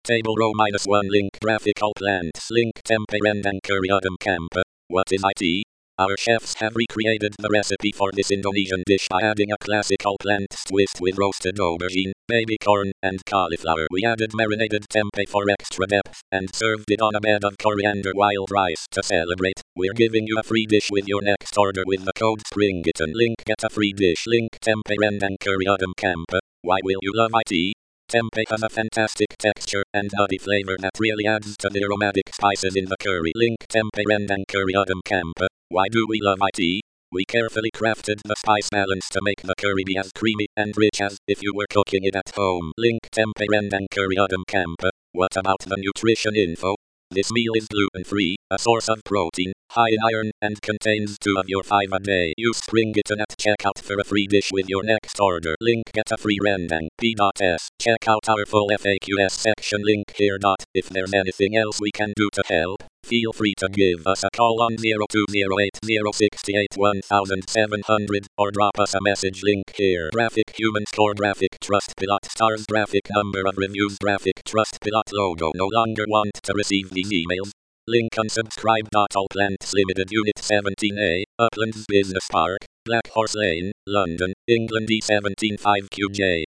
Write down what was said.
Table row -1 link graphical plants link tempeh rendang curry udang camper. What is it? Our chefs have recreated the recipe for this Indonesian dish by adding a classical plant twist with roasted aubergine, baby corn, and cauliflower. We added marinated tempeh for extra depth, and served it on a bed of coriander wild rice. To celebrate, we're giving you a free dish with your next order with the code SPRINGITON. Link get a free dish. Link tempeh rendang curry udang camper. Why will you love it? Tempeh has a fantastic texture and nutty flavor that really adds to the aromatic spices in the curry. Link tempeh rendang curry udang camper. Why do we love it? We carefully crafted the spice balance to make the curry be as creamy and rich as if you were cooking it at home. Link tempeh rendang curry udang camper. What about the nutrition info? This meal is gluten-free, a source of protein, high in iron, and contains 2 of your 5 a day. Use SPRINGITON at checkout for a free dish with your next order. Link get a free rendang. P.S. Check out our full FAQs section link here. If there's anything else we can do to help, feel free to give us a call on 02080681 or drop us a message link here. Graphic Human Store Graphic Trustpilot Stars Graphic Number of Reviews Graphic Trustpilot Logo. No longer want to receive these emails? Link unsubscribe. All Plants Limited Unit 17A, Uplands Business Park, Black Horse Lane, London, England E175QJ.